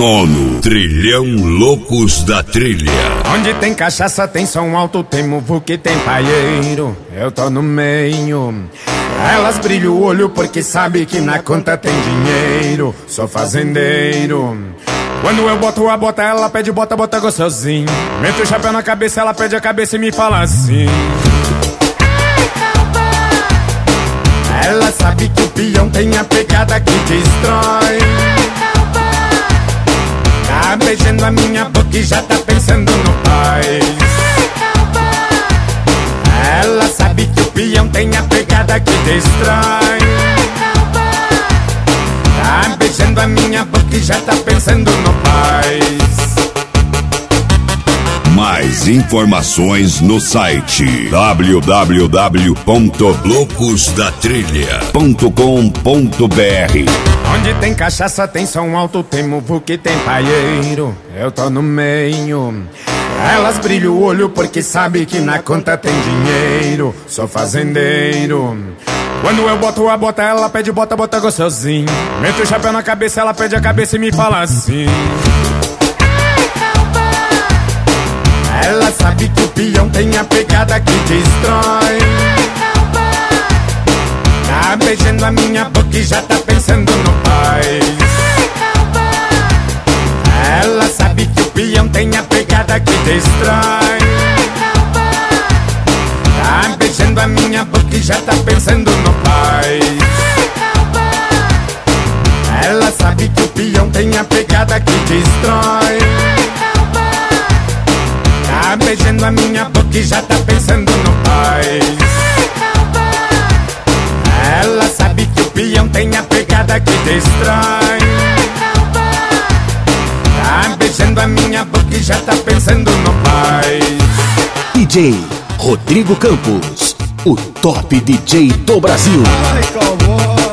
19º Trilhão Loucos da Trilha. Onde tem cachaça, tem som alto, tem muvuca e tem paieiro. Eu tô no meio. Elas brilham o olho porque sabe que na conta tem dinheiro. Sou fazendeiro. Quando eu boto a bota, ela pede bota, bota gostosinho. Meto o chapéu na cabeça, ela pede a cabeça e me fala assim: ela sabe que o peão tem a pegada que destrói. Tá beijando a minha boca e já tá pensando no paz. Ela sabe que o peão tem a pegada que destrói. Tá beijando a minha boca e já tá pensando no paz. Mais informações no site www.loucosdatrilha.com.br. Onde tem cachaça, tem som alto, tem muvuca e tem paieiro. Eu tô no meio. Elas brilham o olho porque sabe que na conta tem dinheiro. Sou fazendeiro. Quando eu boto a bota, ela pede bota, bota gostosinho. Meto o chapéu na cabeça, ela pede a cabeça e me fala assim: ela sabe que o peão tem a pegada que destrói. Tá beijando a minha boca e já tá pensando no paz. Ela sabe que o peão tem a pegada que destrói. Tá beijando a minha boca e já tá pensando no paz. Ela sabe que o peão tem a pegada que destrói. Tá beijando a minha boca e já tá pensando no paz. Ela sabe que o peão tem a pegada que destrói. Tá beijando a minha boca e já tá pensando no paz. DJ Rodrigo Campos, o top DJ do Brasil. Ai,